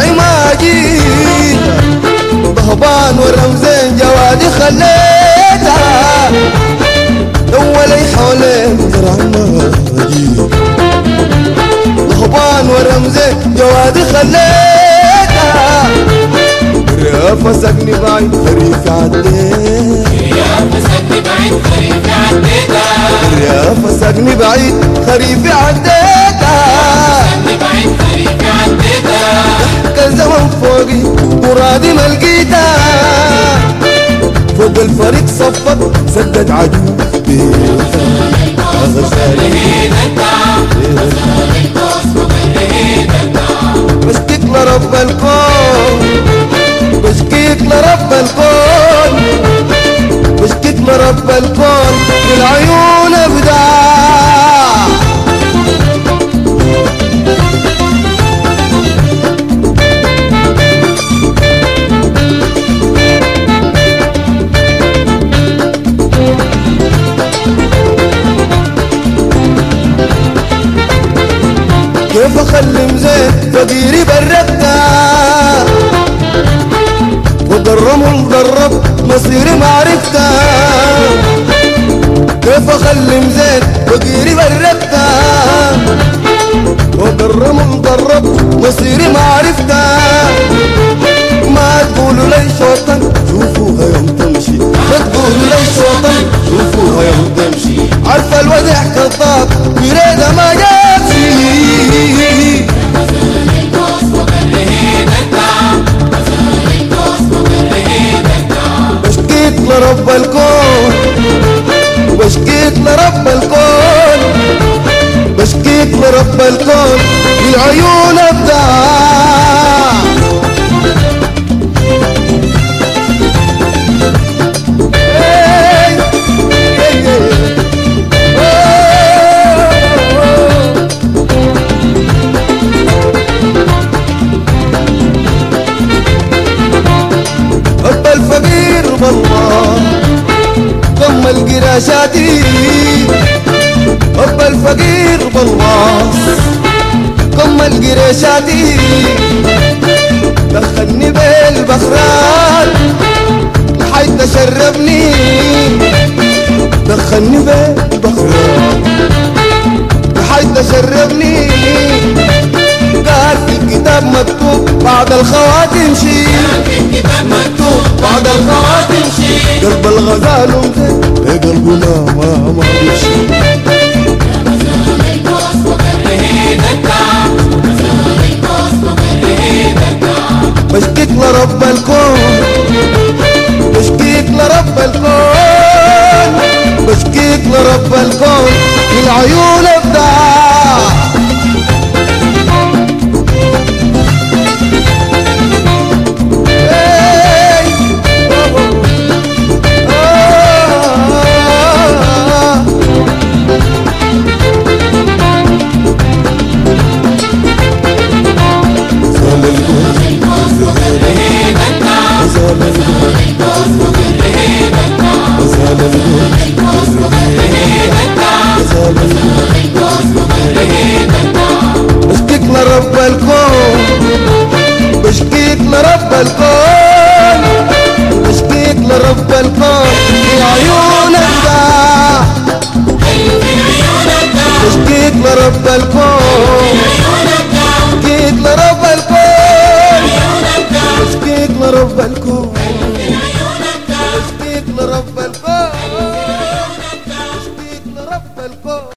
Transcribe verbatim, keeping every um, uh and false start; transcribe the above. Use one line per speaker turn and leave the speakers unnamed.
فرعي ما جيت ضهبان ورمزين جوادي خليتها دولي حوالين فرعي ما جيت ضهبان ورمزين جوادي خليتها ريافة سقني بعيد خريف عديت
ريافة سقني بعيد خريف عديتها
ريافة سقني بعيد خريف عديتها
سقني بعيد خريف عديتها
كان زمان فوقي مرادي ما لقيتها فوق الفريق صفت سدت عجوز بيتها بشكيك لرب الكون بشكيك لرب الكون بشكيك لرب الكون بالعيون ابداع كيف اخلي مزين فقيري بركتها فوق الرمل ضرب مصيري معرفتها كيف اخلي مزين فقيري بركتها فوق الرمل ضرب مصيري معرفتها ما تقولوا لي شوطن شوفوها يوم تمشي ما تقولوا لي شوطن شوفوها يوم تمشي عارفه الودع كذاب بريده ما جابشي بشكيت لرب الكون بشكيت لرب الكون بشكيت لرب الكون بالعيون ابداع رب الفقير بالله ضم القراشاتي رب الفقير بالله ضم القراشاتي دخلني بالبخرات لحد تشربني دخلني بالبخرات لحد تشربني قال في الكتاب مكتوب بعد الخواتم شي
في الكتاب مكتوب بعد الخواتم شي
قلب الغزال ومزين يا قلبه ما ما ما بيمشي بشكيك لرب الكون بشكيك لرب الكون بشكيك لرب الكون العيون ابداع بشكيك لرب الكون بشكيك لرب الكون بشكيك لرب الكون في عيون ابداع بشكيك لرب الكون